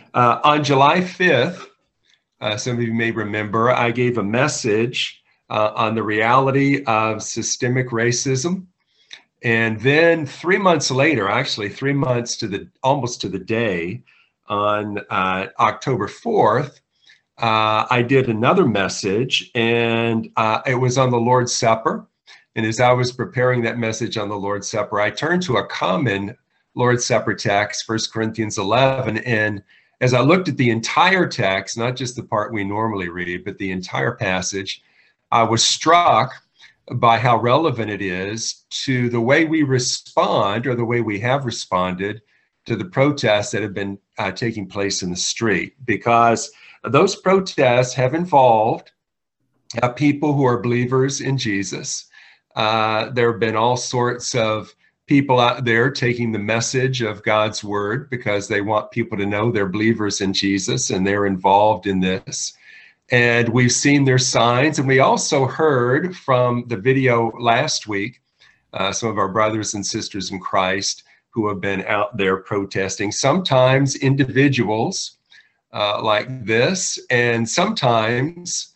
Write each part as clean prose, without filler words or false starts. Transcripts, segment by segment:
On July 5th, some of you may remember, I gave a message on the reality of systemic racism. And then 3 months later, actually 3 months to the almost to the day, on October 4th, I did another message, and it was on the Lord's Supper. And as I was preparing that message on the Lord's Supper, I turned to a common Lord's Supper text, 1 Corinthians 11. And as I looked at the entire text, not just the part we normally read, but the entire passage, I was struck by how relevant it is to the way we respond, or the way we have responded to the protests that have been taking place in the street, because those protests have involved people who are believers in Jesus. There have been all sorts of people out there taking the message of God's word because they want people to know they're believers in Jesus, and they're involved in this. And we've seen their signs, and we also heard from the video last week, some of our brothers and sisters in Christ who have been out there protesting, sometimes individuals like this, and sometimes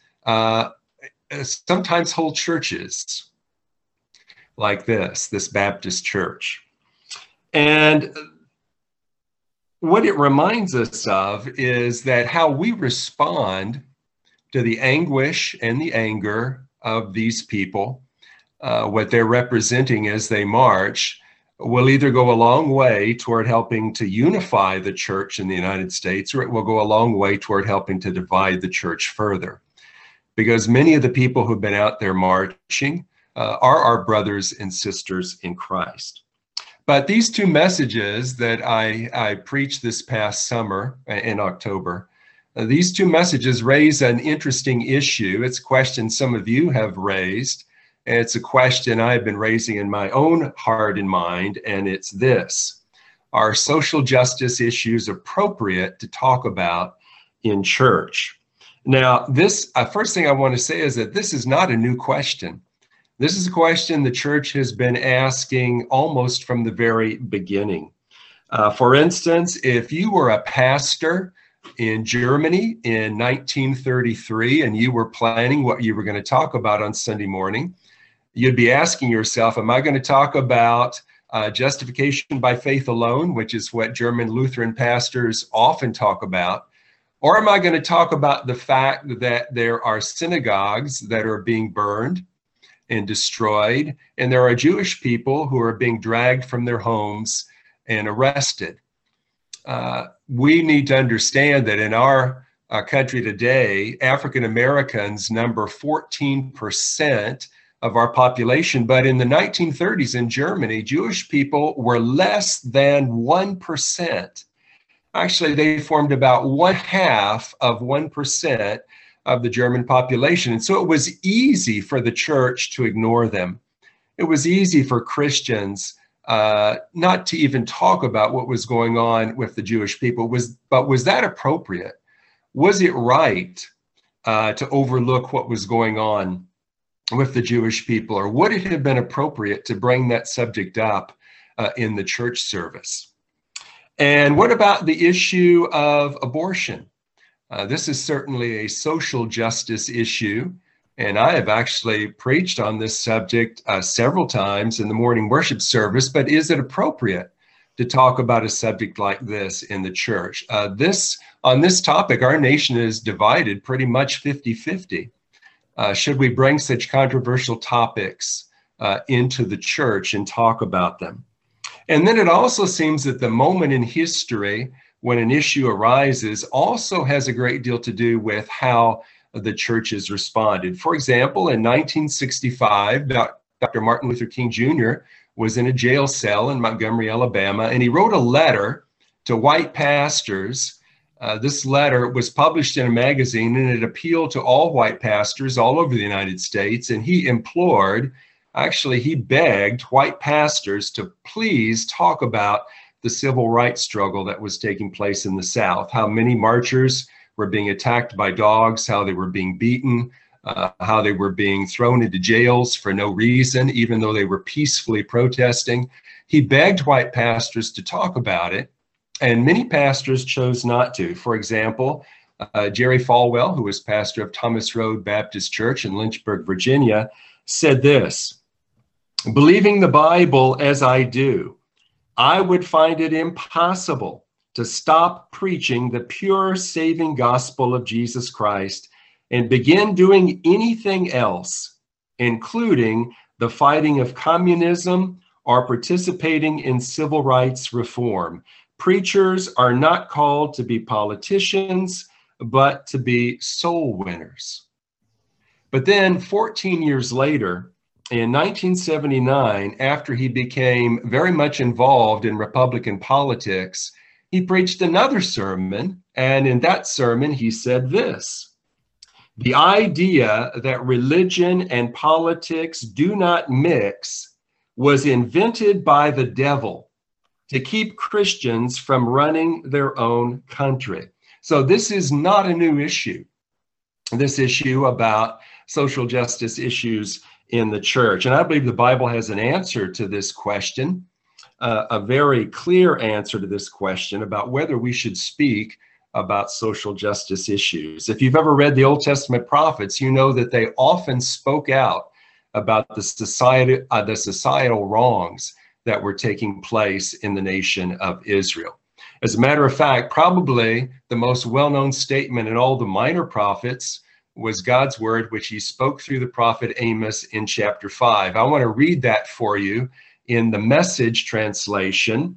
whole churches like this Baptist church. And what it reminds us of is that how we respond to the anguish and the anger of these people, what they're representing as they march, will either go a long way toward helping to unify the church in the United States, or it will go a long way toward helping to divide the church further. Because many of the people who've been out there marching are our brothers and sisters in Christ. But these two messages that I preached this past summer in October, these two messages raise an interesting issue. It's a question some of you have raised, and it's a question I've been raising in my own heart and mind, and it's this: are social justice issues appropriate to talk about in church? Now, this first thing I want to say is that this is not a new question. This is a question the church has been asking almost from the very beginning. For instance, if you were a pastor in Germany in 1933 and you were planning what you were going to talk about on Sunday morning, you'd be asking yourself, am I going to talk about justification by faith alone, which is what German Lutheran pastors often talk about? Or am I going to talk about the fact that there are synagogues that are being burned and destroyed, and there are Jewish people who are being dragged from their homes and arrested? We need to understand that in our country today, African Americans number 14% of our population, but in the 1930s in Germany, Jewish people were less than 1%. Actually, they formed about 1/2% of the German population. And so it was easy for the church to ignore them. It was easy for Christians not to even talk about what was going on with the Jewish people. But was that appropriate? Was it right to overlook what was going on with the Jewish people? Or would it have been appropriate to bring that subject up in the church service? And what about the issue of abortion? This is certainly a social justice issue, and I have actually preached on this subject several times in the morning worship service. But is it appropriate to talk about a subject like this in the church? On this topic, our nation is divided pretty much 50-50. Should we bring such controversial topics into the church and talk about them? And then it also seems that the moment in history when an issue arises also has a great deal to do with how the church has responded. For example, in 1965, Dr. Martin Luther King Jr. was in a jail cell in Montgomery, Alabama, and he wrote a letter to white pastors. This letter was published in a magazine, and it appealed to all white pastors all over the United States. And he begged white pastors to please talk about the civil rights struggle that was taking place in the South, how many marchers were being attacked by dogs, how they were being beaten, how they were being thrown into jails for no reason, even though they were peacefully protesting. He begged white pastors to talk about it. And many pastors chose not to. For example, Jerry Falwell, who was pastor of Thomas Road Baptist Church in Lynchburg, Virginia, said this: "Believing the Bible as I do, I would find it impossible to stop preaching the pure saving gospel of Jesus Christ and begin doing anything else, including the fighting of communism or participating in civil rights reform. Preachers are not called to be politicians, but to be soul winners." But then 14 years later, in 1979, after he became very much involved in Republican politics, he preached another sermon, and in that sermon he said this: "The idea that religion and politics do not mix was invented by the devil to keep Christians from running their own country." So this is not a new issue, this issue about social justice issues in the church. And I believe the Bible has an answer to this question, a very clear answer to this question about whether we should speak about social justice issues. If you've ever read the Old Testament prophets, you know that they often spoke out about the societal wrongs that were taking place in the nation of Israel. As a matter of fact, probably the most well-known statement in all the minor prophets was God's word, which he spoke through the prophet Amos in chapter 5. I want to read that for you in the Message translation.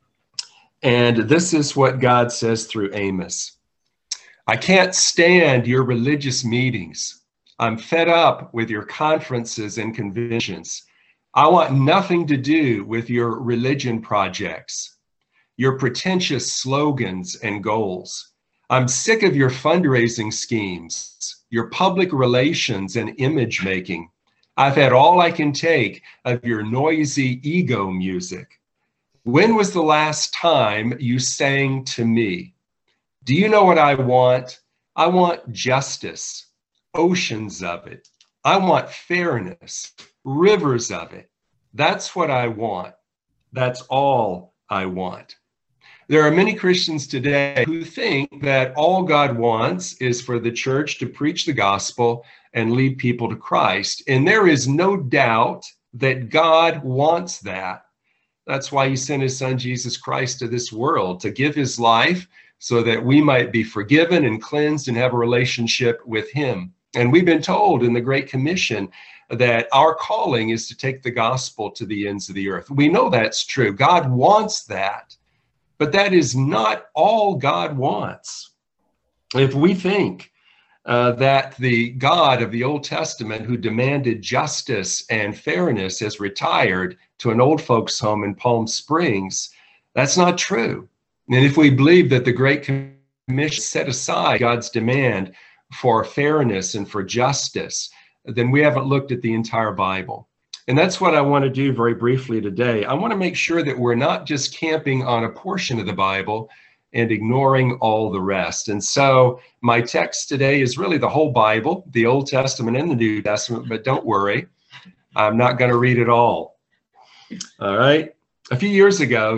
And this is what God says through Amos: "I can't stand your religious meetings. I'm fed up with your conferences and conventions. I want nothing to do with your religion projects, your pretentious slogans and goals. I'm sick of your fundraising schemes, your public relations and image making. I've had all I can take of your noisy ego music. When was the last time you sang to me? Do you know what I want? I want justice, oceans of it. I want fairness, rivers of it. That's what I want. That's all I want." There are many Christians today who think that all God wants is for the church to preach the gospel and lead people to Christ. And there is no doubt that God wants that. That's why he sent his son, Jesus Christ, to this world, to give his life so that we might be forgiven and cleansed and have a relationship with him. And we've been told in the Great Commission that our calling is to take the gospel to the ends of the earth. We know that's true. God wants that. But that is not all God wants. If we think that the God of the Old Testament, who demanded justice and fairness, has retired to an old folks' home in Palm Springs, that's not true. And if we believe that the Great Commission set aside God's demand for fairness and for justice, then we haven't looked at the entire Bible. And that's what I want to do very briefly today. I want to make sure that we're not just camping on a portion of the Bible and ignoring all the rest. And so my text today is really the whole Bible, the Old Testament and the New Testament, but don't worry, I'm not going to read it all. All right. A few years ago,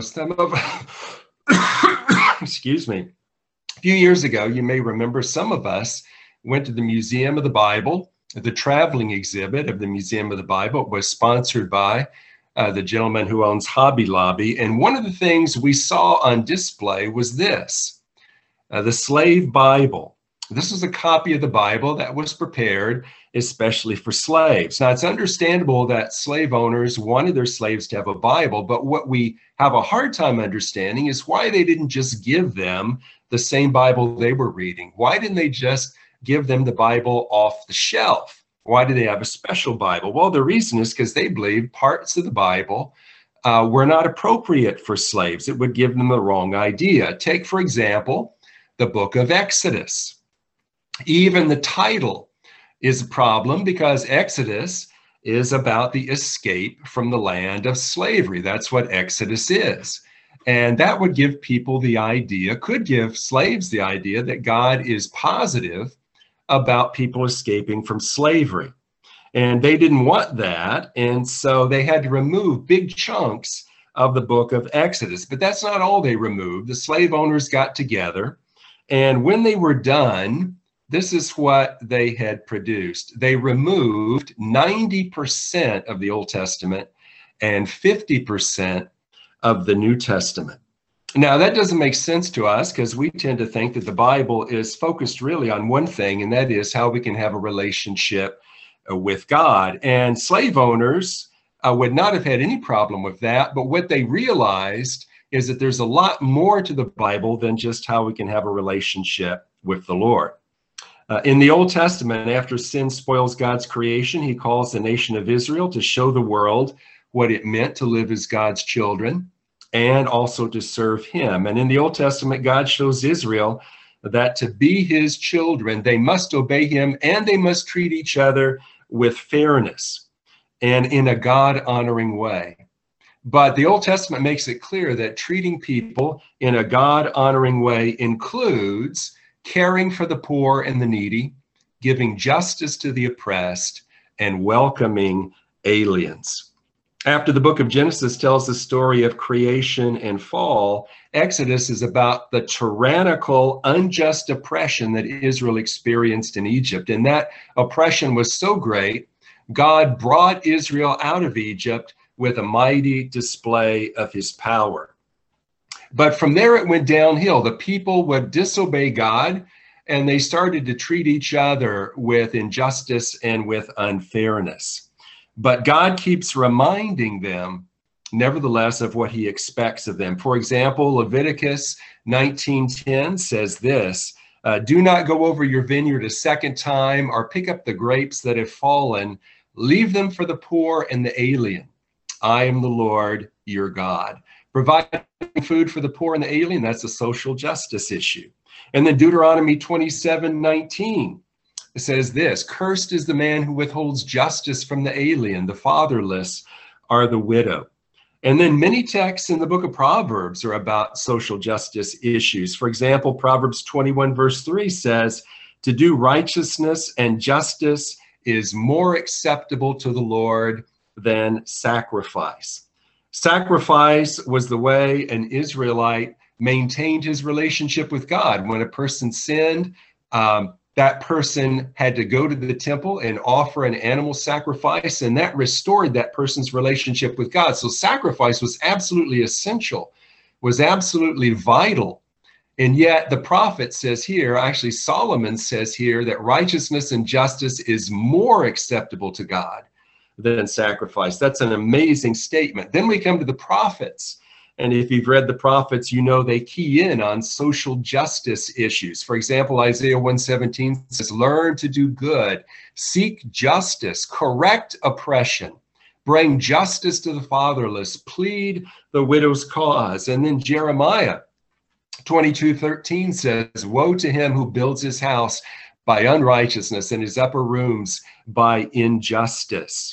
excuse me, a few years ago, you may remember some of us went to the Museum of the Bible. The traveling exhibit of the Museum of the Bible was sponsored by the gentleman who owns Hobby Lobby. And one of the things we saw on display was this, the Slave Bible. This was a copy of the Bible that was prepared especially for slaves. Now, it's understandable that slave owners wanted their slaves to have a Bible, but what we have a hard time understanding is why they didn't just give them the same Bible they were reading. Why didn't they just give them the Bible off the shelf? Why do they have a special Bible? Well, the reason is because they believed parts of the Bible were not appropriate for slaves. It would give them the wrong idea. Take, for example, the book of Exodus. Even the title is a problem because Exodus is about the escape from the land of slavery. That's what Exodus is. And that would give people the idea, could give slaves the idea that God is positive about people escaping from slavery. And they didn't want that. And so they had to remove big chunks of the book of Exodus. But that's not all they removed. The slave owners got together, and when they were done, this is what they had produced. They removed 90% of the Old Testament and 50% of the New Testament. Now, that doesn't make sense to us because we tend to think that the Bible is focused really on one thing, and that is how we can have a relationship with God. And slave owners would not have had any problem with that, but what they realized is that there's a lot more to the Bible than just how we can have a relationship with the Lord. In the Old Testament, after sin spoils God's creation, he calls the nation of Israel to show the world what it meant to live as God's children and also to serve him. And in the Old Testament, God shows Israel that to be his children, they must obey him and they must treat each other with fairness and in a God-honoring way. But the Old Testament makes it clear that treating people in a God-honoring way includes caring for the poor and the needy, giving justice to the oppressed, and welcoming aliens. After the book of Genesis tells the story of creation and fall, Exodus is about the tyrannical, unjust oppression that Israel experienced in Egypt. And that oppression was so great, God brought Israel out of Egypt with a mighty display of his power. But from there, it went downhill. The people would disobey God, and they started to treat each other with injustice and with unfairness. But God keeps reminding them, nevertheless, of what he expects of them. For example, Leviticus 19:10 says this, do not go over your vineyard a second time or pick up the grapes that have fallen. Leave them for the poor and the alien. I am the Lord, your God. Providing food for the poor and the alien, that's a social justice issue. And then Deuteronomy 27:19 says this, cursed is the man who withholds justice from the alien, the fatherless, or the widow. And then many texts in the book of Proverbs are about social justice issues. For example, Proverbs 21:3 says, to do righteousness and justice is more acceptable to the Lord than sacrifice. Sacrifice was the way an Israelite maintained his relationship with God. When a person sinned, that person had to go to the temple and offer an animal sacrifice, and that restored that person's relationship with God. So sacrifice was absolutely essential, was absolutely vital. And yet the prophet says here, actually Solomon says here, that righteousness and justice is more acceptable to God than sacrifice. That's an amazing statement. Then we come to the prophets. And if you've read the prophets, you know they key in on social justice issues. For example, Isaiah 1:17 says, learn to do good, seek justice, correct oppression, bring justice to the fatherless, plead the widow's cause. And then Jeremiah 22:13 says, woe to him who builds his house by unrighteousness and his upper rooms by injustice,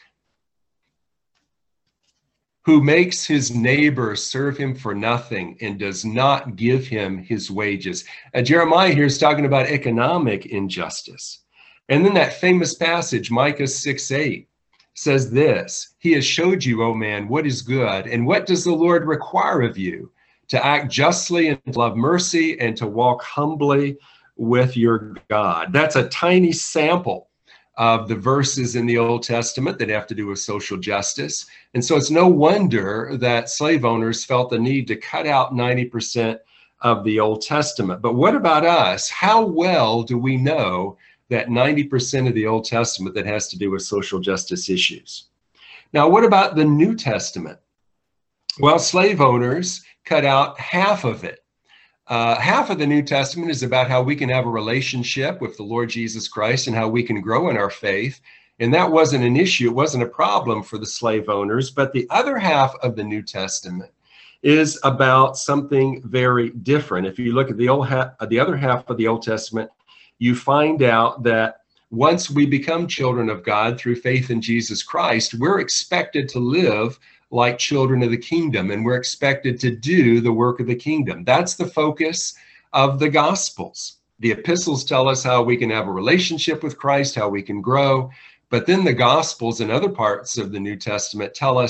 who makes his neighbor serve him for nothing and does not give him his wages. Jeremiah here is talking about economic injustice. And then that famous passage, Micah 6:8, says this, he has showed you, O man, what is good, and what does the Lord require of you? To act justly and to love mercy and to walk humbly with your God. That's a tiny sample of the verses in the Old Testament that have to do with social justice. And so it's no wonder that slave owners felt the need to cut out 90% of the Old Testament. But what about us? How well do we know that 90% of the Old Testament that has to do with social justice issues? Now, what about the New Testament? Well, slave owners cut out half of it. Half of the New Testament is about how we can have a relationship with the Lord Jesus Christ and how we can grow in our faith. And that wasn't an issue. It wasn't a problem for the slave owners. But the other half of the New Testament is about something very different. If you look at the other half of the Old Testament, you find out that once we become children of God through faith in Jesus Christ, we're expected to live like children of the kingdom, and we're expected to do the work of the kingdom. That's the focus of the Gospels. The epistles tell us how we can have a relationship with Christ, how we can grow, but then the Gospels and other parts of the New Testament tell us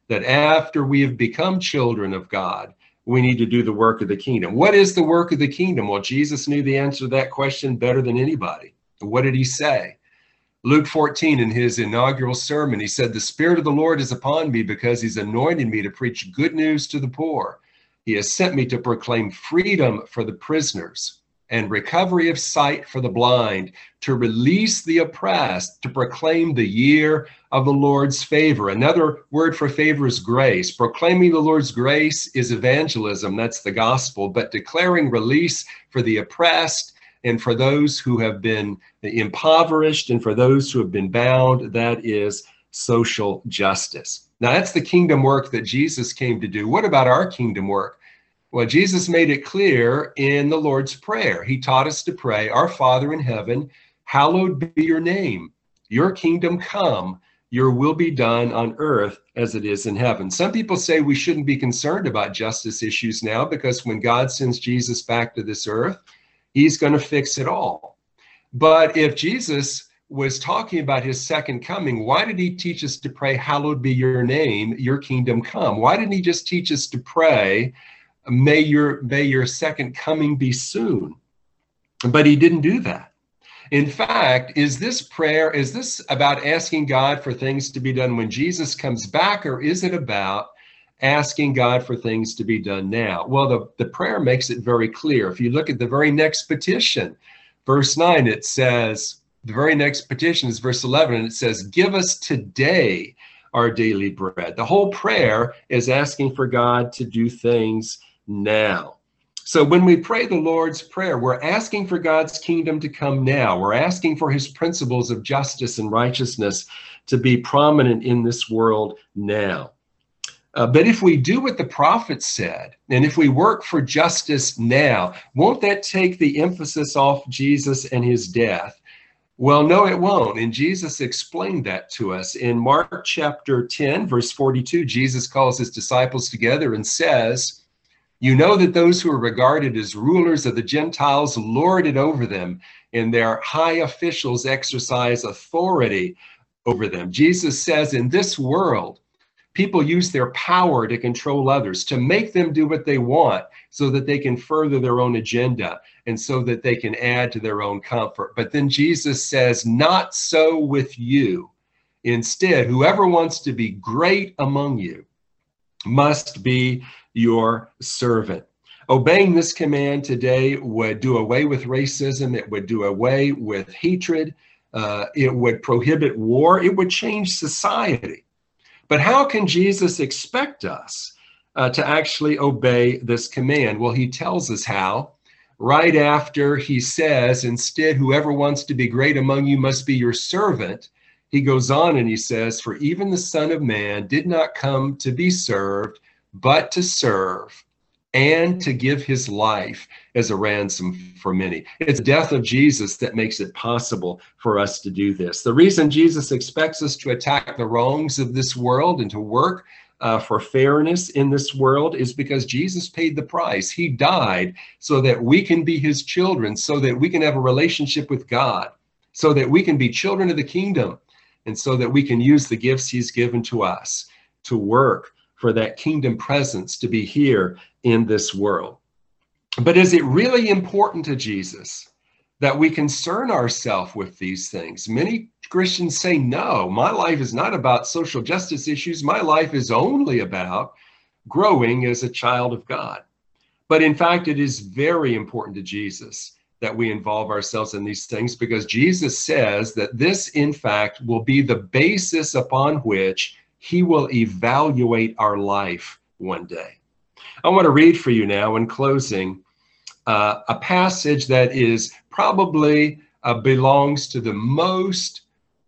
that after we have become children of God, we need to do the work of the kingdom. What is the work of the kingdom? Well, Jesus knew the answer to that question better than anybody. What did he say? Luke 14, in his inaugural sermon, he said, "The Spirit of the Lord is upon me because he's anointed me to preach good news to the poor. He has sent me to proclaim freedom for the prisoners and recovery of sight for the blind, to release the oppressed, to proclaim the year of the Lord's favor." Another word for favor is grace. Proclaiming the Lord's grace is evangelism. That's the gospel. But declaring release for the oppressed and for those who have been impoverished and for those who have been bound, that is social justice. Now, that's the kingdom work that Jesus came to do. What about our kingdom work? Well, Jesus made it clear in the Lord's Prayer. He taught us to pray, "Our Father in heaven, hallowed be your name. Your kingdom come, your will be done on earth as it is in heaven." Some people say we shouldn't be concerned about justice issues now because when God sends Jesus back to this earth, he's going to fix it all. But if Jesus was talking about his second coming, why did he teach us to pray, "Hallowed be your name, your kingdom come"? Why didn't he just teach us to pray, may your second coming be soon"? But he didn't do that. In fact, is this about asking God for things to be done when Jesus comes back, or is it about asking God for things to be done now? Well, the prayer makes it very clear. If you look at the very next petition, verse 9, it says, the very next petition is verse 11, and it says, "Give us today our daily bread." The whole prayer is asking for God to do things now. So when we pray the Lord's Prayer, we're asking for God's kingdom to come now. We're asking for his principles of justice and righteousness to be prominent in this world now. But if we do what the prophet said, and if we work for justice now, won't that take the emphasis off Jesus and his death? Well, no, it won't. And Jesus explained that to us. In Mark chapter 10, verse 42, Jesus calls his disciples together and says, "You know that those who are regarded as rulers of the Gentiles lord it over them, and their high officials exercise authority over them." Jesus says in this world, people use their power to control others, to make them do what they want so that they can further their own agenda and so that they can add to their own comfort. But then Jesus says, "Not so with you. Instead, whoever wants to be great among you must be your servant." Obeying this command today would do away with racism. It would do away with hatred. It would prohibit war. It would change society. But how can Jesus expect us to actually obey this command? Well, he tells us how. Right after he says, "Instead, whoever wants to be great among you must be your servant," he goes on and he says, "For even the Son of Man did not come to be served, but to serve and to give his life as a ransom for many." It's the death of Jesus that makes it possible for us to do this. The reason Jesus expects us to attack the wrongs of this world and to work for fairness in this world is because Jesus paid the price. He died so that we can be his children, so that we can have a relationship with God, so that we can be children of the kingdom, and so that we can use the gifts he's given to us to work for that kingdom presence to be here in this world. But is it really important to Jesus that we concern ourselves with these things? Many Christians say, "No, my life is not about social justice issues. My life is only about growing as a child of God." But in fact, it is very important to Jesus that we involve ourselves in these things, because Jesus says that this, in fact, will be the basis upon which he will evaluate our life one day. I want to read for you now, in closing, a passage that is probably belongs to the most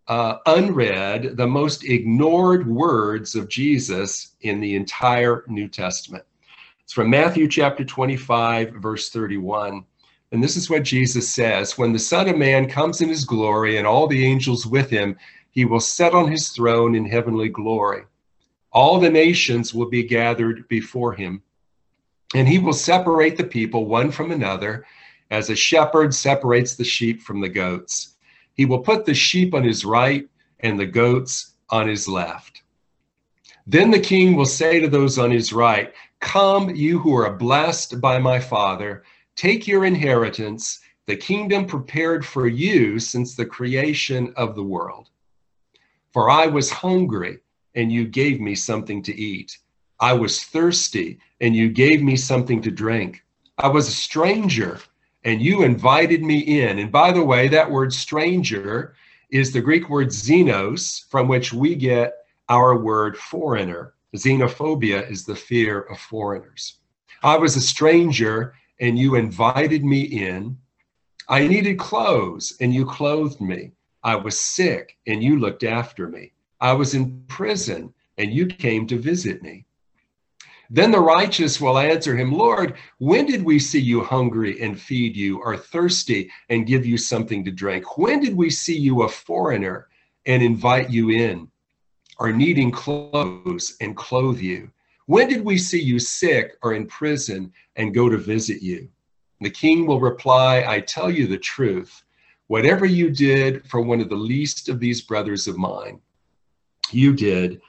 unread, the most ignored words of Jesus in the entire New Testament. It's from Matthew chapter 25, verse 31. And this is what Jesus says: "When the Son of Man comes in his glory and all the angels with him, he will sit on his throne in heavenly glory. All the nations will be gathered before him, and he will separate the people one from another, as a shepherd separates the sheep from the goats. He will put the sheep on his right and the goats on his left. Then the king will say to those on his right, "Come, you who are blessed by my Father, take your inheritance, the kingdom prepared for you since the creation of the world. For I was hungry, and you gave me something to eat. I was thirsty, and you gave me something to drink. I was a stranger, and you invited me in." And by the way, that word stranger is the Greek word xenos, from which we get our word foreigner. Xenophobia is the fear of foreigners. I was a stranger, and you invited me in. I needed clothes, and you clothed me. I was sick, and you looked after me. I was in prison, and you came to visit me. Then the righteous will answer him, "Lord, when did we see you hungry and feed you, or thirsty and give you something to drink? When did we see you a foreigner and invite you in, or needing clothes and clothe you? When did we see you sick or in prison and go to visit you?" The king will reply, "I tell you the truth. Whatever you did for one of the least of these brothers of mine, you did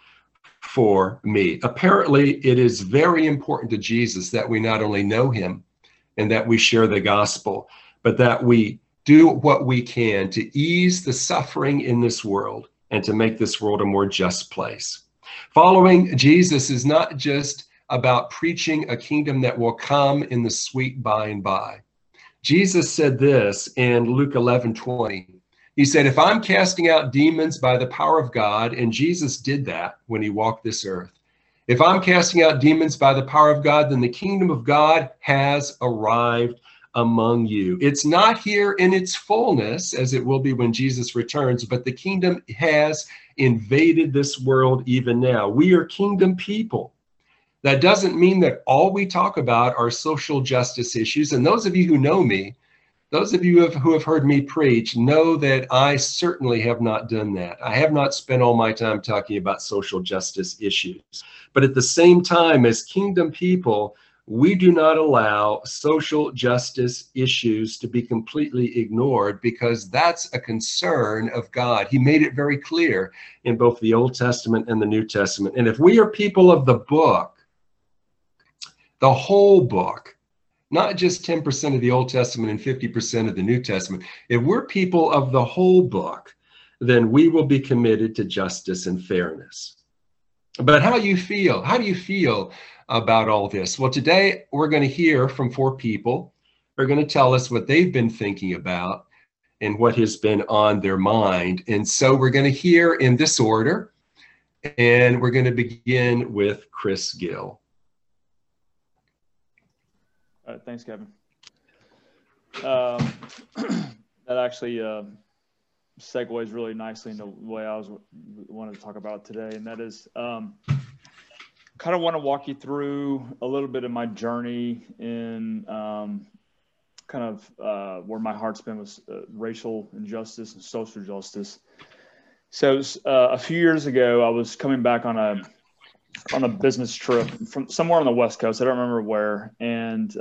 for me." Apparently, it is very important to Jesus that we not only know him and that we share the gospel, but that we do what we can to ease the suffering in this world and to make this world a more just place. Following Jesus is not just about preaching a kingdom that will come in the sweet by and by. Jesus said this in Luke 11:20. He said, "If I'm casting out demons by the power of God," and Jesus did that when he walked this earth, "if I'm casting out demons by the power of God, then the kingdom of God has arrived among you." It's not here in its fullness, as it will be when Jesus returns, but the kingdom has invaded this world even now. We are kingdom people. That doesn't mean that all we talk about are social justice issues. And those of you who know me, those of you who have heard me preach, know that I certainly have not done that. I have not spent all my time talking about social justice issues. But at the same time, as kingdom people, we do not allow social justice issues to be completely ignored, because that's a concern of God. He made it very clear in both the Old Testament and the New Testament. And if we are people of the book, the whole book, not just 10% of the Old Testament and 50% of the New Testament, if we're people of the whole book, then we will be committed to justice and fairness. But how do you feel? How do you feel about all this? Well, today we're going to hear from 4 people who are going to tell us what they've been thinking about and what has been on their mind. And so we're going to hear in this order, and we're going to begin with Chris Gill. Thanks, Kevin. That actually segues really nicely into the way I wanted to talk about today, and that is kind of want to walk you through a little bit of my journey in kind of where my heart's been with racial injustice and social justice. So a few years ago, I was coming back on a business trip from somewhere on the West Coast. I don't remember where. And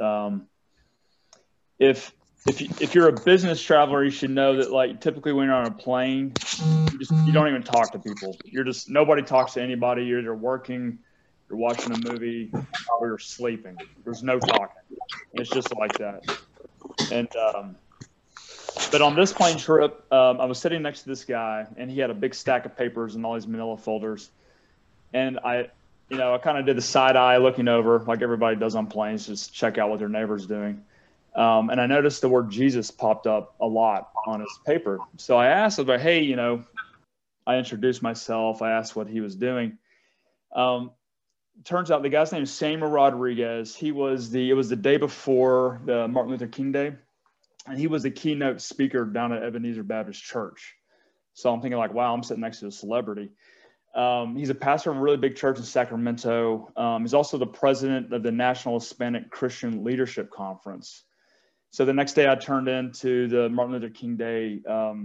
if you're a business traveler, you should know that, like, typically when you're on a plane, you don't even talk to people. Nobody talks to anybody. You're either working, you're watching a movie, or you're sleeping. There's no talking. It's just like that. And but on this plane trip, I was sitting next to this guy, and he had a big stack of papers and all these manila folders. And I kind of did the side eye looking over, like everybody does on planes, just check out what their neighbor's doing. And I noticed the word Jesus popped up a lot on his paper. So I asked, I was like, "Hey, I introduced myself. I asked what he was doing. Turns out the guy's name is Samuel Rodriguez. It was the day before the Martin Luther King Day, and he was the keynote speaker down at Ebenezer Baptist Church. So I'm thinking, like, wow, I'm sitting next to a celebrity. He's a pastor of a really big church in Sacramento. He's also the president of the National Hispanic Christian Leadership Conference. So the next day I turned into the Martin Luther King Day,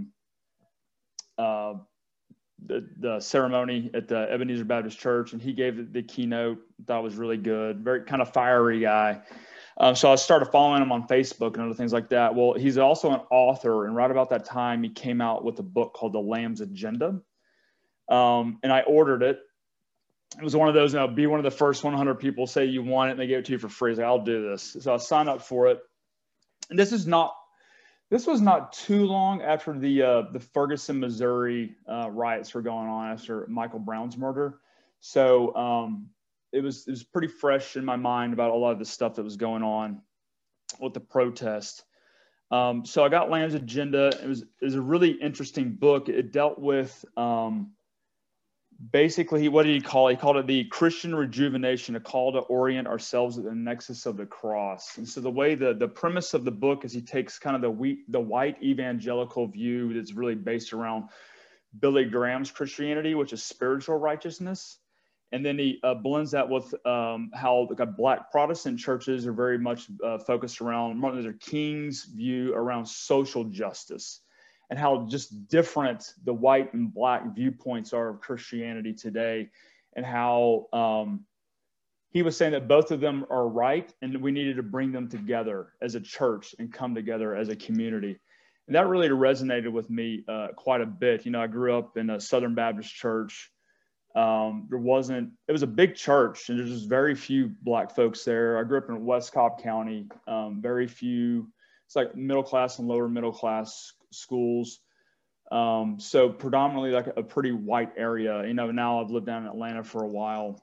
the ceremony at the Ebenezer Baptist Church, and he gave the keynote. Thought it was really good, very kind of fiery guy. So I started following him on Facebook and other things like that. Well, he's also an author, and right about that time, he came out with a book called The Lamb's Agenda. And I ordered it, it was one of those, be one of the first 100 people, say you want it, and they gave it to you for free. I was like, I'll do this. So I signed up for it. And this was not too long after the Ferguson, Missouri riots were going on after Michael Brown's murder. So it was pretty fresh in my mind about a lot of the stuff that was going on with the protest. So I got Lamb's Agenda. It was a really interesting book. It dealt with basically, what did he call it? He called it the Christian Rejuvenation, a call to orient ourselves at the nexus of the cross. And so the way the premise of the book is he takes kind of the white evangelical view that's really based around Billy Graham's Christianity, which is spiritual righteousness. And then he blends that with how Black Protestant churches are very much focused around Martin Luther King's view around social justice, and how just different the white and Black viewpoints are of Christianity today, and how he was saying that both of them are right, and we needed to bring them together as a church and come together as a community. And that really resonated with me quite a bit. I grew up in a Southern Baptist church. It was a big church, and there's just very few Black folks there. I grew up in West Cobb County, very few. It's like middle class and lower middle class schools. So predominantly like a pretty white area. Now I've lived down in Atlanta for a while.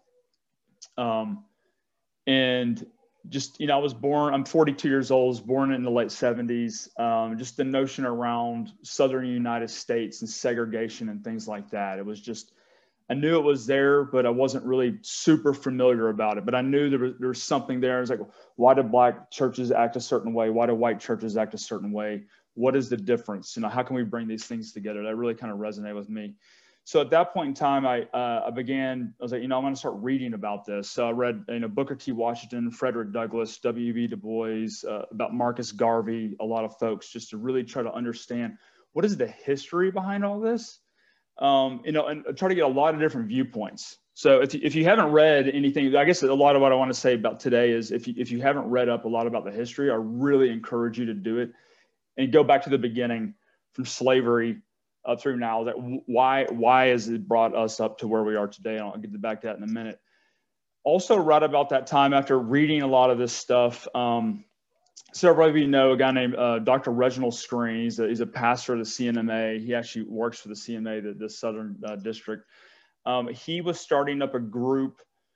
And just, I'm 42 years old, was born in the late 70s. Just the notion around Southern United States and segregation and things like that. It was just, I knew it was there, but I wasn't really super familiar about it. But I knew there was something there. I was like, why do Black churches act a certain way? Why do white churches act a certain way? What is the difference? How can we bring these things together? That really kind of resonated with me. So at that point in time, I was like, I'm going to start reading about this. So I read, Booker T. Washington, Frederick Douglass, W.B. Du Bois, about Marcus Garvey, a lot of folks, just to really try to understand what is the history behind all this. And try to get a lot of different viewpoints. So if you haven't read anything, I guess a lot of what I want to say about today is if you haven't read up a lot about the history, I really encourage you to do it and go back to the beginning from slavery up through now. That why has it brought us up to where we are today? And I'll get back to that in a minute. Also, right about that time, after reading a lot of this stuff, several of you know a guy named Dr. Reginald Screen. He's a pastor of the CNMA. He actually works for the CNMA, the Southern District. He was starting up a group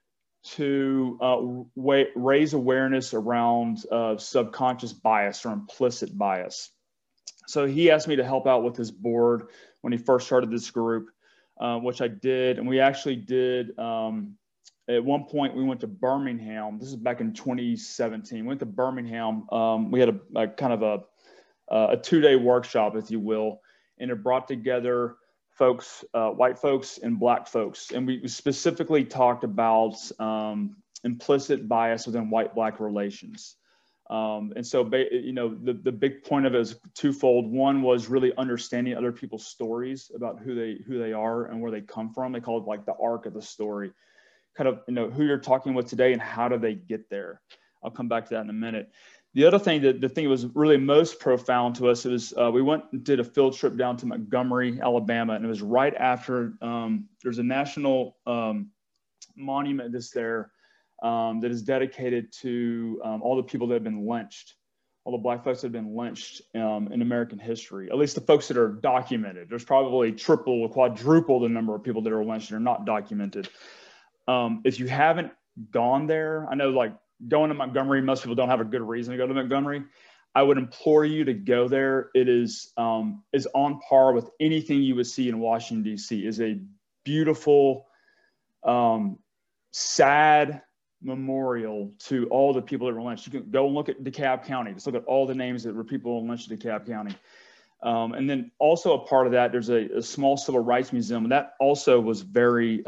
to raise awareness around subconscious bias or implicit bias. So he asked me to help out with his board when he first started this group, which I did. And we actually did, at one point we went to Birmingham. This is back in 2017. We went to Birmingham. We had a kind of a 2-day workshop, if you will, and it brought together folks, white folks and Black folks. And we specifically talked about implicit bias within white-Black relations. And so, the big point of it is twofold. One was really understanding other people's stories about who they are and where they come from. They call it like the arc of the story, kind of, who you're talking with today and how do they get there. I'll come back to that in a minute. The other thing that the thing that was really most profound to us is we went and did a field trip down to Montgomery, Alabama, and it was right after there's a national monument that's there that is dedicated to all the people that have been lynched, all the Black folks that have been lynched in American history, at least the folks that are documented. There's probably triple or quadruple the number of people that are lynched and are not documented. If you haven't gone there, I know like going to Montgomery, most people don't have a good reason to go to Montgomery. I would implore you to go there. It is on par with anything you would see in Washington, D.C. It is a beautiful, sad memorial to all the people that were lynched. You can go and look at DeKalb County. Just look at all the names that were people lynched in DeKalb County. And then also a part of that, there's a small civil rights museum. And that also was very,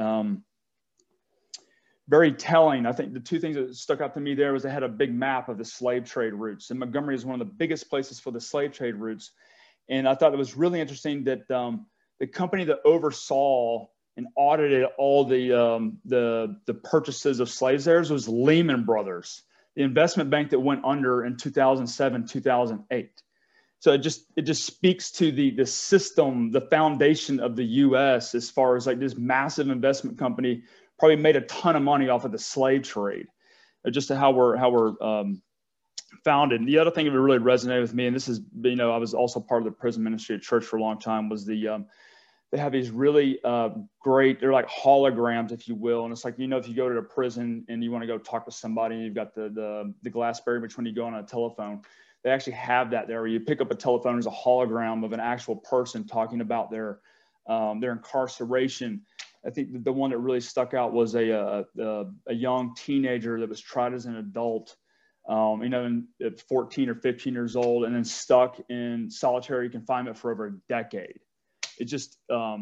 very telling. I think the two things that stuck out to me there was they had a big map of the slave trade routes. And Montgomery is one of the biggest places for the slave trade routes. And I thought it was really interesting that the company that oversaw and audited all the purchases of slaves there was Lehman Brothers, the investment bank that went under in 2007, 2008. So it just speaks to the system, the foundation of the U.S. as far as like this massive investment company probably made a ton of money off of the slave trade, just to how we're founded. And the other thing that really resonated with me, and this is, you know, I was also part of the prison ministry at church for a long time, was they have these really great, they're like holograms, if you will. And it's like, you know, if you go to a prison and you want to go talk to somebody, and you've got the glass barrier between you go on a telephone, they actually have that there where you pick up a telephone, there's a hologram of an actual person talking about their incarceration. I think the one that really stuck out was a young teenager that was tried as an adult, you know, at 14 or 15 years old, and then stuck in solitary confinement for over a decade. It just,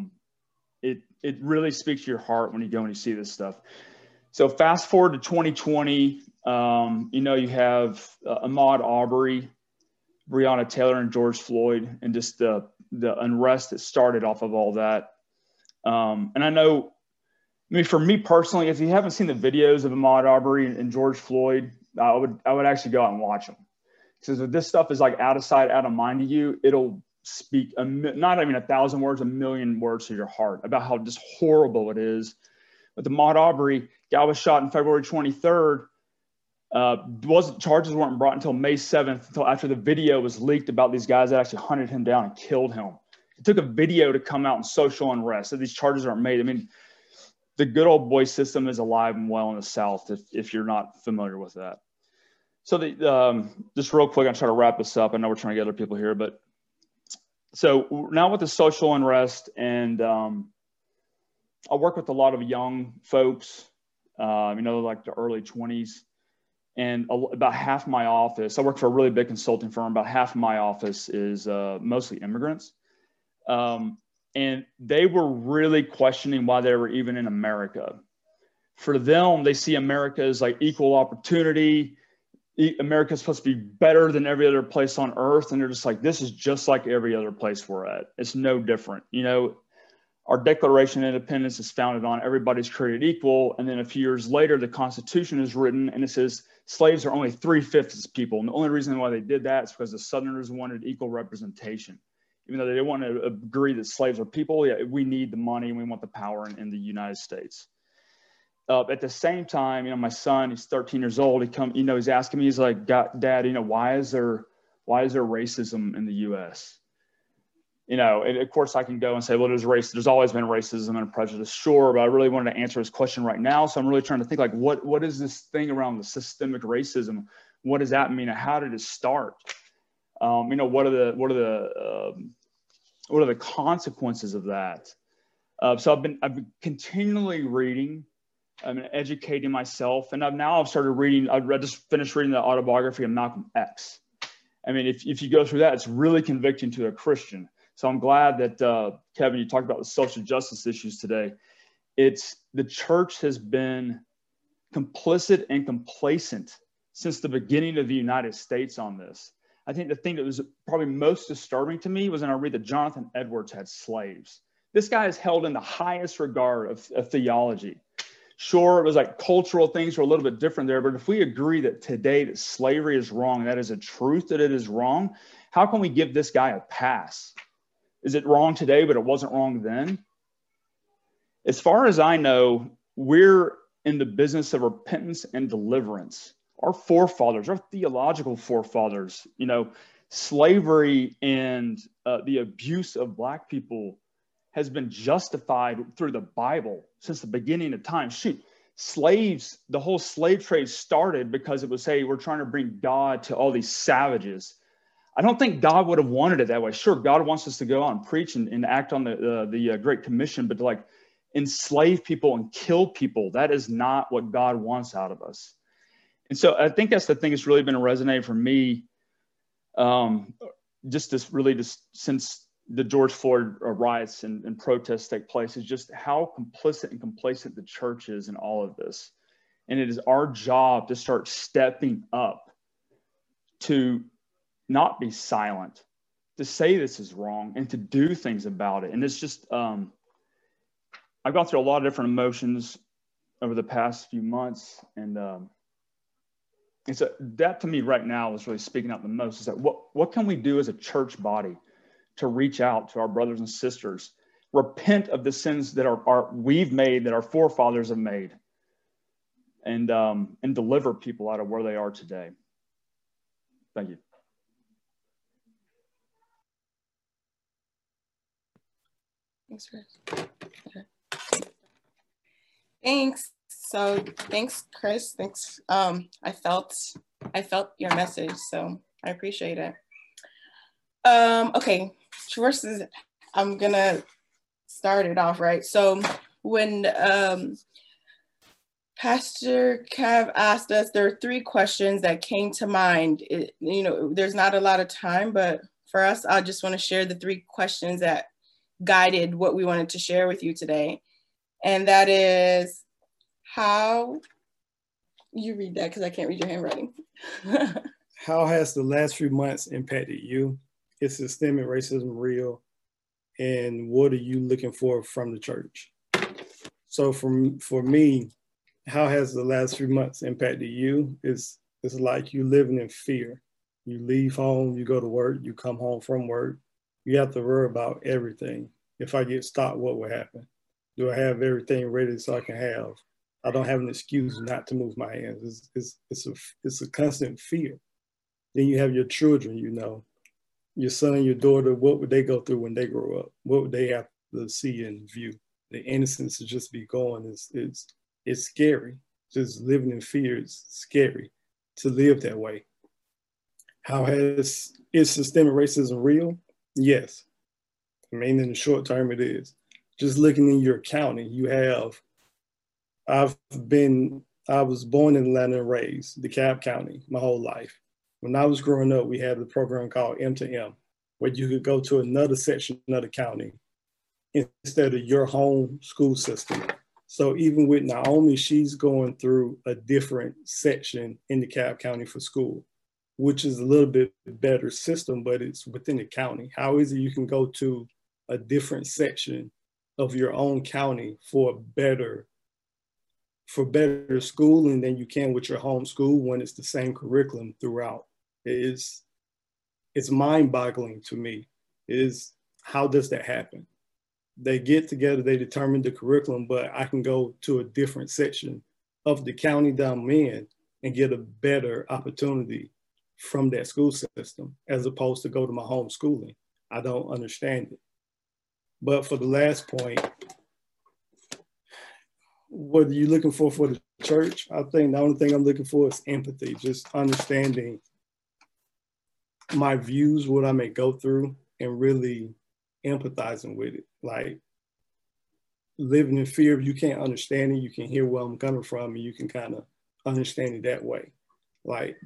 it really speaks to your heart when you go and you see this stuff. So fast forward to 2020, you know, you have Ahmaud Arbery, Breonna Taylor, and George Floyd, and just the unrest that started off of all that. And I know, I mean, for me personally, if you haven't seen the videos of Ahmaud Arbery and George Floyd, I would actually go out and watch them. Because if this stuff is like out of sight, out of mind to you, it'll speak not even 1,000 words, 1,000,000 words to your heart about how just horrible it is. But the Ahmaud Arbery guy was shot on February 23rd. Charges weren't brought until May 7th, until after the video was leaked about these guys that actually hunted him down and killed him. It took a video to come out in social unrest. So these charges aren't made. I mean, the good old boy system is alive and well in the South, if you're not familiar with that. So just real quick, I'm trying to wrap this up. I know we're trying to get other people here, but so now with the social unrest, and I work with a lot of young folks, you know, like the early 20s, and about half my office, I work for a really big consulting firm, about half my office is mostly immigrants. And they were really questioning why they were even in America. For them, they see America as like equal opportunity. America is supposed to be better than every other place on earth. And they're just like, this is just like every other place we're at. It's no different. You know, our Declaration of Independence is founded on everybody's created equal. And then a few years later, the Constitution is written and it says slaves are only 3/5 people. And the only reason why they did that is because the Southerners wanted equal representation. Even though they didn't want to agree that slaves are people, yeah, we need the money and we want the power in the United States. At the same time, you know, my son, he's 13 years old. He's asking me, he's like, Dad, you know, why is there racism in the U.S.? You know, and of course I can go and say, well, there's always been racism and prejudice, sure, but I really wanted to answer his question right now. So I'm really trying to think like, what is this thing around the systemic racism? What does that mean? And how did it start? You know, what are the consequences of that? So I've been continually reading. I'm educating myself, and I've started reading. I just finished reading the autobiography of Malcolm X. I mean, if you go through that, it's really convicting to a Christian. So I'm glad that Kevin, you talked about the social justice issues today. The church has been complicit and complacent since the beginning of the United States on this. I think the thing that was probably most disturbing to me was when I read that Jonathan Edwards had slaves. This guy is held in the highest regard of theology. Sure, it was like cultural things were a little bit different there, but if we agree that today that slavery is wrong, that is a truth that it is wrong, how can we give this guy a pass? Is it wrong today, but it wasn't wrong then? As far as I know, we're in the business of repentance and deliverance. Our forefathers, our theological forefathers, you know, slavery and the abuse of Black people has been justified through the Bible since the beginning of time. Shoot, slaves, the whole slave trade started because it was, hey, we're trying to bring God to all these savages. I don't think God would have wanted it that way. Sure, God wants us to go out and preach and act on the Great Commission, but to like enslave people and kill people, that is not what God wants out of us. And so I think that's the thing that's really been resonating for me, just since the George Floyd riots and protests take place, is just how complicit and complacent the church is in all of this. And it is our job to start stepping up to not be silent, to say this is wrong and to do things about it. And it's just, I've gone through a lot of different emotions over the past few months. And so that to me right now is really speaking out the most, is that what can we do as a church body to reach out to our brothers and sisters? repent of the sins that we've made, that our forefathers have made, and deliver people out of where they are today. Thank you. Thanks, Chris. Okay. Thanks. So thanks, Chris. Thanks. I felt your message, so I appreciate it. Okay, first is I'm gonna start it off, right? So when Pastor Cav asked us, there are 3 questions that came to mind. There's not a lot of time, but for us, I just want to share the 3 questions that guided what we wanted to share with you today. And that is, how, you read that because I can't read your handwriting. How has the last few months impacted you? Is systemic racism real? And what are you looking for from the church? So for me, how has the last few months impacted you? It's like you living in fear. You leave home, you go to work, you come home from work. You have to worry about everything. If I get stopped, what will happen? Do I have everything ready so I can have? I don't have an excuse not to move my hands. It's a constant fear. Then you have your children, your son and your daughter. What would they go through when they grow up? What would they have to see and view? The innocence to just be gone it's scary. Just living in fear is scary to live that way. Is systemic racism real? Yes. I mean, in the short term, it is. Just looking in your county, I was born in Atlanta and raised DeKalb County my whole life. When I was growing up, we had a program called M to M, where you could go to another section of the county instead of your home school system. So even with Naomi, she's going through a different section in DeKalb County for school, which is a little bit better system, but it's within the county. How is it you can go to a different section of your own county for better schooling than you can with your home school when it's the same curriculum throughout? It's mind-boggling to me. How does that happen? They get together, they determine the curriculum, but I can go to a different section of the county that I'm in and get a better opportunity from that school system as opposed to go to my home schooling. I don't understand it. But for the last point, what are you looking for the church? I think the only thing I'm looking for is empathy, just understanding my views, what I may go through, and really empathizing with it. Like living in fear, you can't understand it, you can hear where I'm coming from, and you can kind of understand it that way. Like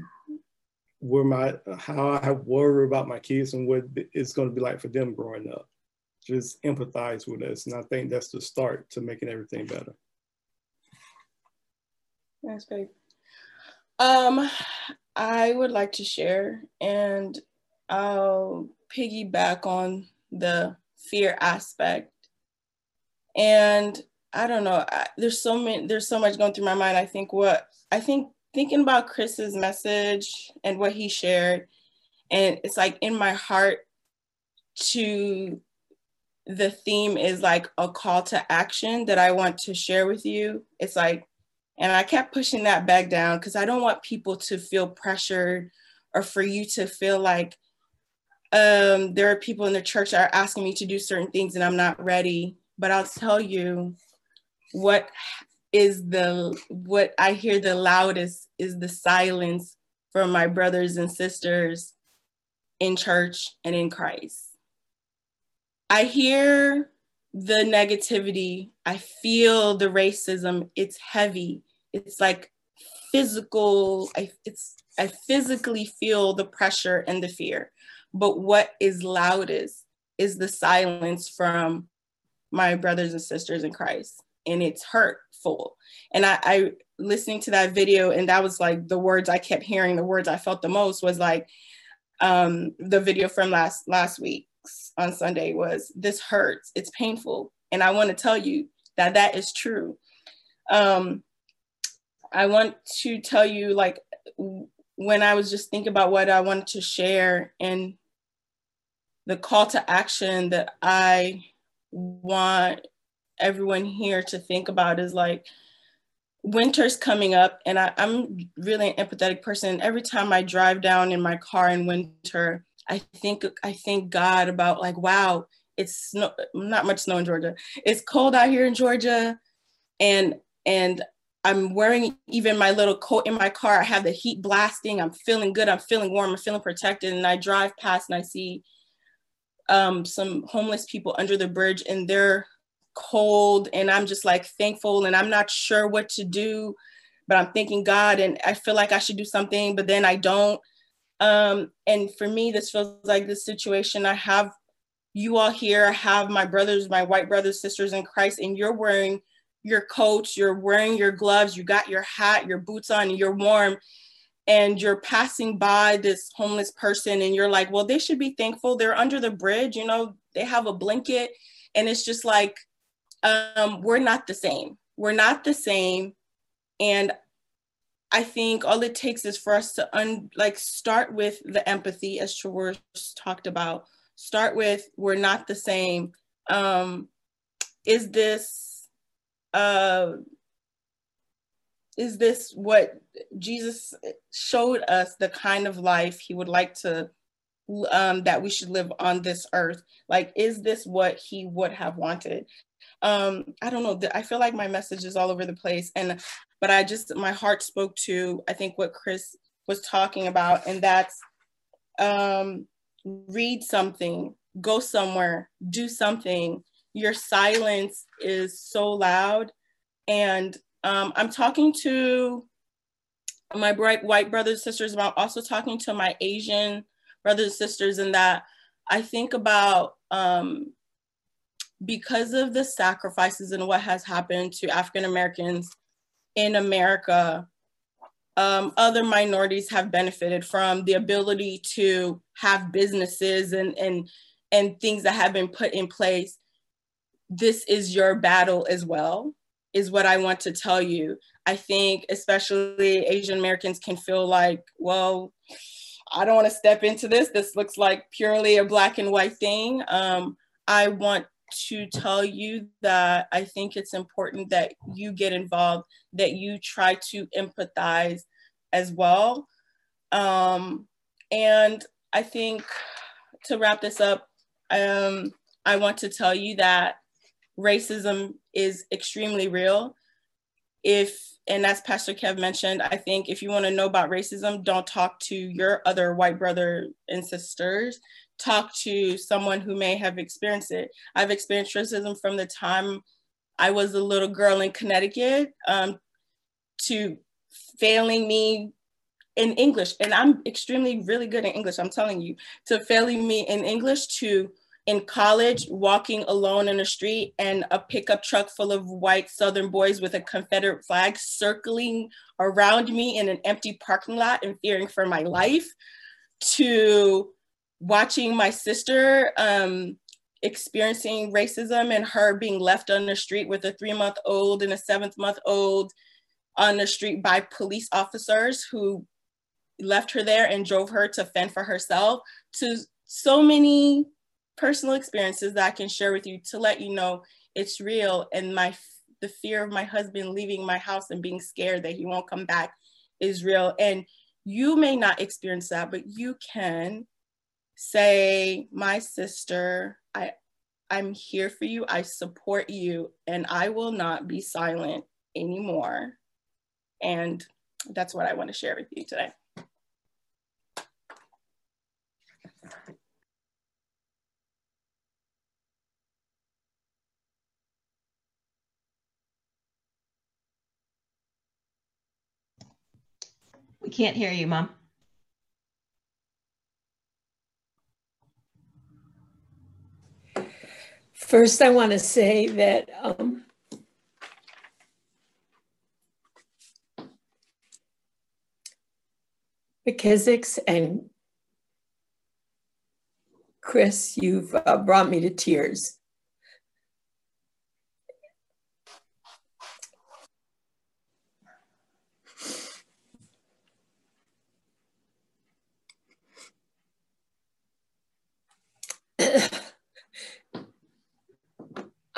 how I worry about my kids and what it's going to be like for them growing up. Just empathize with us. And I think that's the start to making everything better. That's great. I would like to share, and I'll piggyback on the fear aspect. And I don't know, there's so much going through my mind. I think thinking about Chris's message and what he shared, and it's like in my heart the theme is like a call to action that I want to share with you. It's like, and I kept pushing that back down because I don't want people to feel pressured or for you to feel like there are people in the church that are asking me to do certain things and I'm not ready. But I'll tell you what I hear the loudest is the silence from my brothers and sisters in church and in Christ. I hear the negativity. I feel the racism. It's heavy. It's like physical. I physically feel the pressure and the fear. But what is loudest is the silence from my brothers and sisters in Christ. And it's hurtful. And I listening to that video, and that was like the words I kept hearing, the words I felt the most was like the video from last week on Sunday was, this hurts, it's painful. And I want to tell you that is true. I want to tell you, like, when I was just thinking about what I wanted to share and the call to action that I want everyone here to think about is like, winter's coming up, and I'm really an empathetic person. Every time I drive down in my car in winter, I think God about like, wow, it's not much snow in Georgia. It's cold out here in Georgia, and I'm wearing even my little coat in my car. I have the heat blasting. I'm feeling good. I'm feeling warm. I'm feeling protected. And I drive past and I see some homeless people under the bridge, and they're cold, and I'm just like thankful, and I'm not sure what to do, but I'm thanking God, and I feel like I should do something, but then I don't. And for me, this feels like this situation. I have you all here. I have my brothers, my white brothers, sisters in Christ, and you're wearing your coats, you're wearing your gloves, you got your hat, your boots on, and you're warm, and you're passing by this homeless person, and you're like, well, they should be thankful. They're under the bridge, you know, they have a blanket. And it's just like, we're not the same. We're not the same. And I think all it takes is for us to start with the empathy, as Traverse talked about. Start with, we're not the same. Is this what Jesus showed us, the kind of life he would like to, that we should live on this earth? Like, is this what he would have wanted? I don't know. I feel like my message is all over the place, but my heart spoke to, I think, what Chris was talking about, and that's read something, go somewhere, do something. Your silence is so loud. And I'm talking to my white brothers and sisters, but I'm also talking to my Asian brothers and sisters, in that I think about, because of the sacrifices and what has happened to African Americans in America, other minorities have benefited from the ability to have businesses and things that have been put in place. This is your battle as well, is what I want to tell you. I think especially Asian Americans can feel like, well, I don't want to step into this. This looks like purely a black and white thing. I want to tell you that I think it's important that you get involved, that you try to empathize as well. And I think, to wrap this up, I want to tell you that racism is extremely real. And as Pastor Kev mentioned, I think if you want to know about racism, don't talk to your other white brother and sisters. Talk to someone who may have experienced it. I've experienced racism from the time I was a little girl in Connecticut, to failing me in English. And I'm extremely really good in English, I'm telling you. To failing me in English, to in college, walking alone in the street and a pickup truck full of white Southern boys with a Confederate flag circling around me in an empty parking lot and fearing for my life, to watching my sister experiencing racism and her being left on the street with a 3-month-old and a 7-month-old on the street by police officers who left her there and drove her to fend for herself, to so many personal experiences that I can share with you to let you know it's real. And the fear of my husband leaving my house and being scared that he won't come back is real. And you may not experience that, but you can say, my sister, I'm here for you, I support you, and I will not be silent anymore. And that's what I want to share with you today. We can't hear you, Mom. First, I want to say that McKissick's and Chris, you've brought me to tears.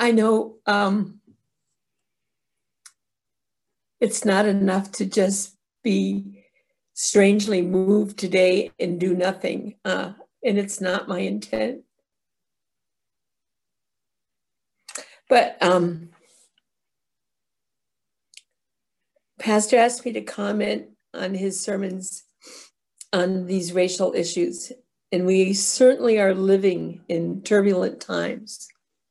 I know it's not enough to just be strangely moved today and do nothing. And it's not my intent. But Pastor asked me to comment on his sermons on these racial issues. And we certainly are living in turbulent times.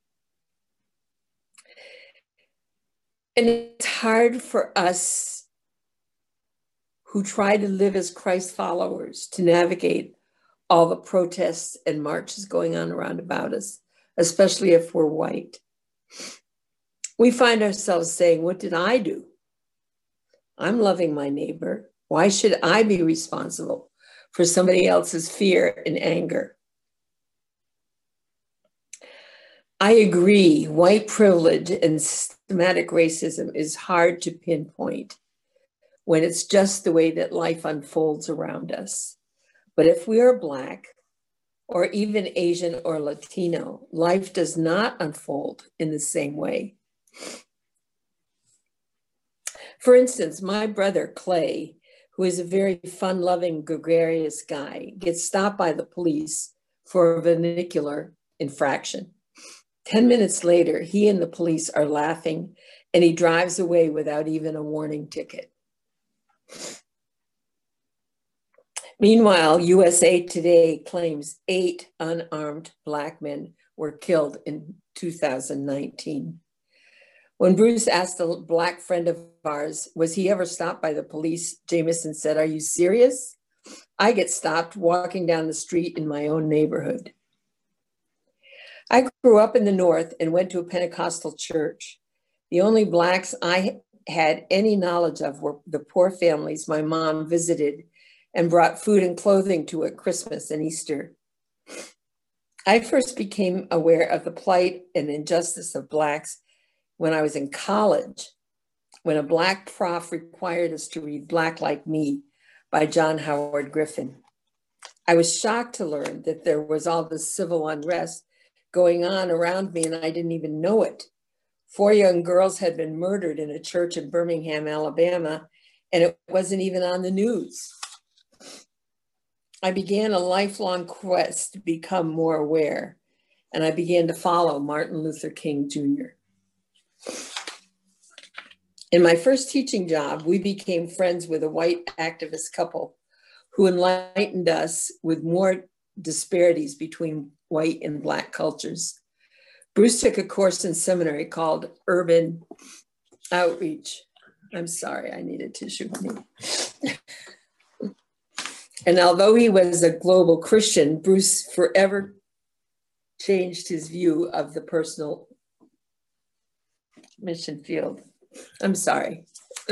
And it's hard for us who try to live as Christ followers to navigate all the protests and marches going on around about us, especially if we're white. We find ourselves saying, what did I do? I'm loving my neighbor. Why should I be responsible for somebody else's fear and anger? I agree, white privilege and systematic racism is hard to pinpoint when it's just the way that life unfolds around us. But if we are Black, or even Asian or Latino, life does not unfold in the same way. For instance, my brother Clay, who is a very fun-loving, gregarious guy, gets stopped by the police for a vernacular infraction. 10 minutes later, he and the police are laughing, and he drives away without even a warning ticket. Meanwhile, USA Today claims 8 unarmed Black men were killed in 2019. When Bruce asked a Black friend of ours, was he ever stopped by the police? Jameson said, "Are you serious? I get stopped walking down the street in my own neighborhood." I grew up in the North and went to a Pentecostal church. The only Blacks I had any knowledge of were the poor families my mom visited and brought food and clothing to at Christmas and Easter. I first became aware of the plight and injustice of Blacks when I was in college, when a Black prof required us to read Black Like Me by John Howard Griffin. I was shocked to learn that there was all this civil unrest going on around me and I didn't even know it. 4 young girls had been murdered in a church in Birmingham, Alabama, and it wasn't even on the news. I began a lifelong quest to become more aware, and I began to follow Martin Luther King Jr. In my first teaching job, we became friends with a white activist couple who enlightened us with more disparities between white and Black cultures. Bruce took a course in seminary called Urban Outreach. I'm sorry, I need a tissue. And although he was a global Christian, Bruce forever changed his view of the personal mission field. I'm sorry.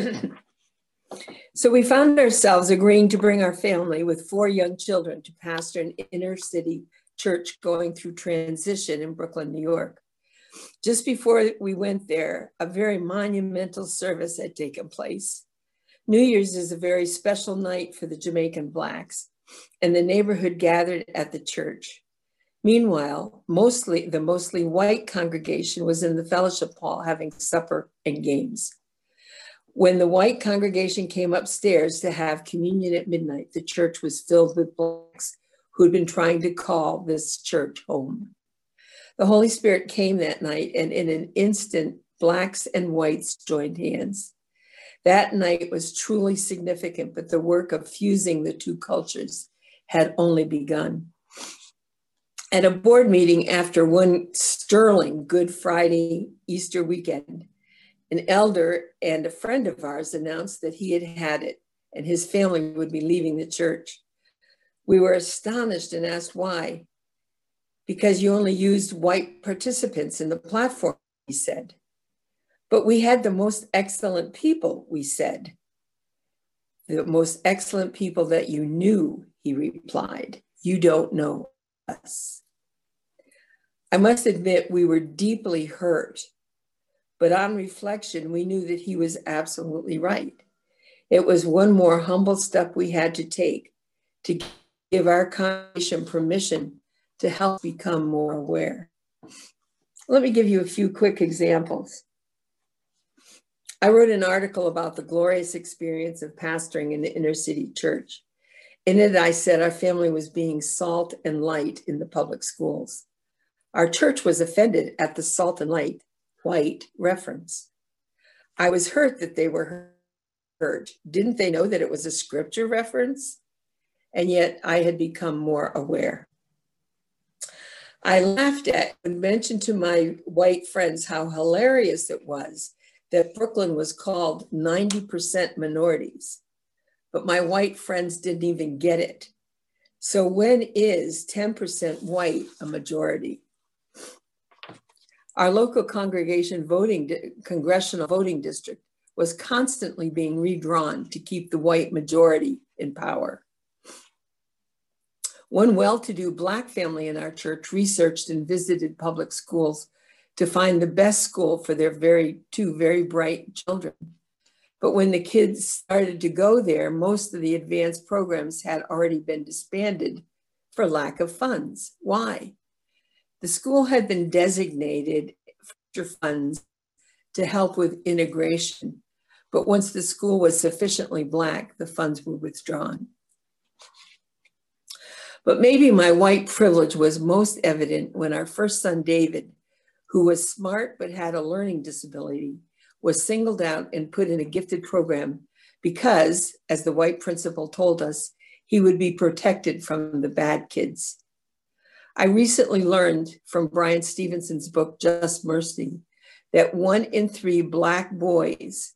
So we found ourselves agreeing to bring our family with 4 young children to pastor an inner city church going through transition in Brooklyn, New York. Just before we went there, a very monumental service had taken place. New Year's is a very special night for the Jamaican Blacks, and the neighborhood gathered at the church. Meanwhile, the mostly white congregation was in the fellowship hall having supper and games. When the white congregation came upstairs to have communion at midnight, the church was filled with Blacks who had been trying to call this church home. The Holy Spirit came that night, and in an instant, Blacks and whites joined hands. That night was truly significant, but the work of fusing the two cultures had only begun. At a board meeting after one sterling Good Friday Easter weekend, an elder and a friend of ours announced that he had had it and his family would be leaving the church. We were astonished and asked why. Because you only used white participants in the platform, he said. But we had the most excellent people, we said. The most excellent people that you knew, he replied. You don't know us. I must admit we were deeply hurt, but on reflection, we knew that he was absolutely right. It was one more humble step we had to take to give our congregation permission to help become more aware. Let me give you a few quick examples. I wrote an article about the glorious experience of pastoring in the inner city church. In it, I said our family was being salt and light in the public schools. Our church was offended at the salt and light white reference. I was hurt that they were hurt. Didn't they know that it was a scripture reference? And yet I had become more aware. I laughed at and mentioned to my white friends how hilarious it was that Brooklyn was called 90% minorities, but my white friends didn't even get it. So when is 10% white a majority? Our local congregation congressional voting district was constantly being redrawn to keep the white majority in power. One well-to-do Black family in our church researched and visited public schools to find the best school for their two very bright children. But when the kids started to go there, most of the advanced programs had already been disbanded for lack of funds. Why? The school had been designated for funds to help with integration, but once the school was sufficiently Black, the funds were withdrawn. But maybe my white privilege was most evident when our first son, David, who was smart but had a learning disability, was singled out and put in a gifted program because, as the white principal told us, he would be protected from the bad kids. I recently learned from Brian Stevenson's book, Just Mercy, that 1 in 3 Black boys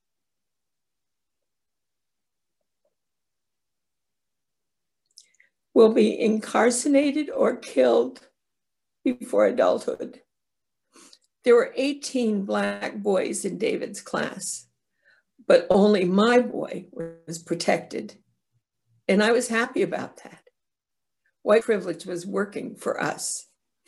will be incarcerated or killed before adulthood. There were 18 Black boys in David's class, but only my boy was protected. And I was happy about that. White privilege was working for us.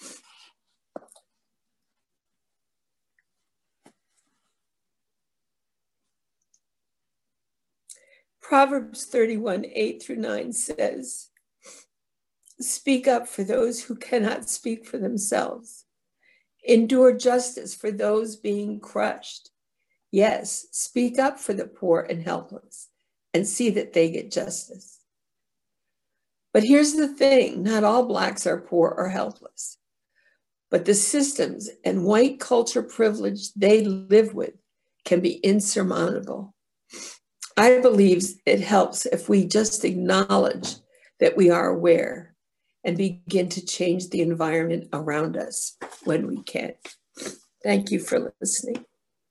Proverbs 31, 8-9 says, "Speak up for those who cannot speak for themselves. Endure justice for those being crushed. Yes, speak up for the poor and helpless and see that they get justice." But here's the thing, not all Blacks are poor or helpless, but the systems and white culture privilege they live with can be insurmountable. I believe it helps if we just acknowledge that we are aware and begin to change the environment around us when we can. Thank you for listening.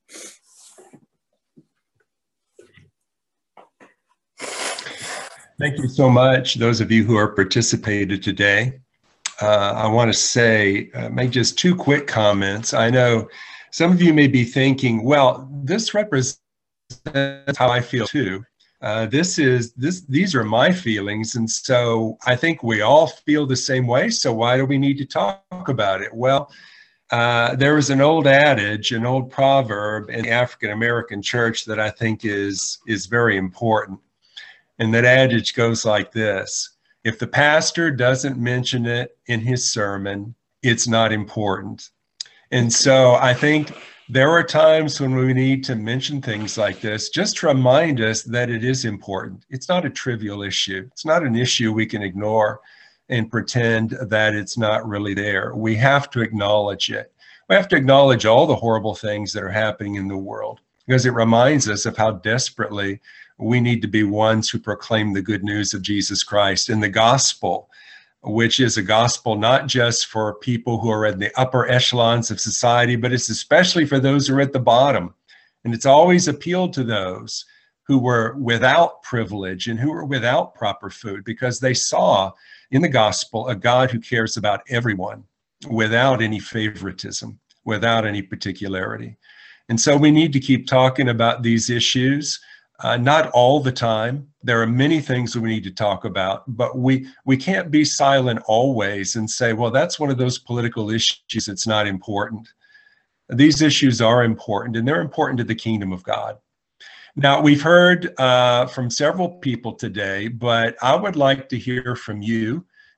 Thank you so much, those of you who are participated today. I want to say, make just 2 quick comments. I know some of you may be thinking, well, this represents how I feel too. These are my feelings, and so I think we all feel the same way, so why do we need to talk about it? Well, there was an old adage, an old proverb in the African-American church that I think is very important. And that adage goes like this: if the pastor doesn't mention it in his sermon, it's not important. And so I think there are times when we need to mention things like this just to remind us that it is important. It's not a trivial issue. It's not an issue we can ignore and pretend that it's not really there. We have to acknowledge it. We have to acknowledge all the horrible things that are happening in the world, because it reminds us of how desperately we need to be ones who proclaim the good news of Jesus Christ and the gospel, which is a gospel not just for people who are in the upper echelons of society, but it's especially for those who are at the bottom. And it's always appealed to those who were without privilege and who were without proper food, because they saw in the gospel a God who cares about everyone without any favoritism, without any particularity. And so we need to keep talking about these issues. Not all the time. There are many things we need to talk about, but we can't be silent always and say, well, that's one of those political issues that's not important. These issues are important, and they're important to the kingdom of God. Now, we've heard from several people today, but I would like to hear from you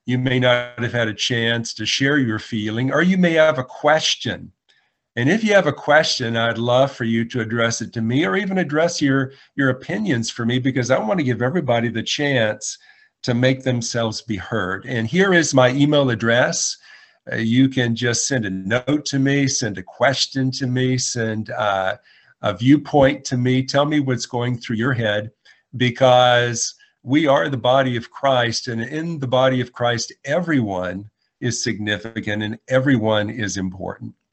You may not have had a chance to share your feeling, or you may have a question. And if you have a question, I'd love for you to address it to me, or even address your opinions for me, because I want to give everybody the chance to make themselves be heard. And here is my email address. You can just send a note to me, send a question to me, send a viewpoint to me. Tell me what's going through your head, because we are the body of Christ, and in the body of Christ, everyone is significant and everyone is important.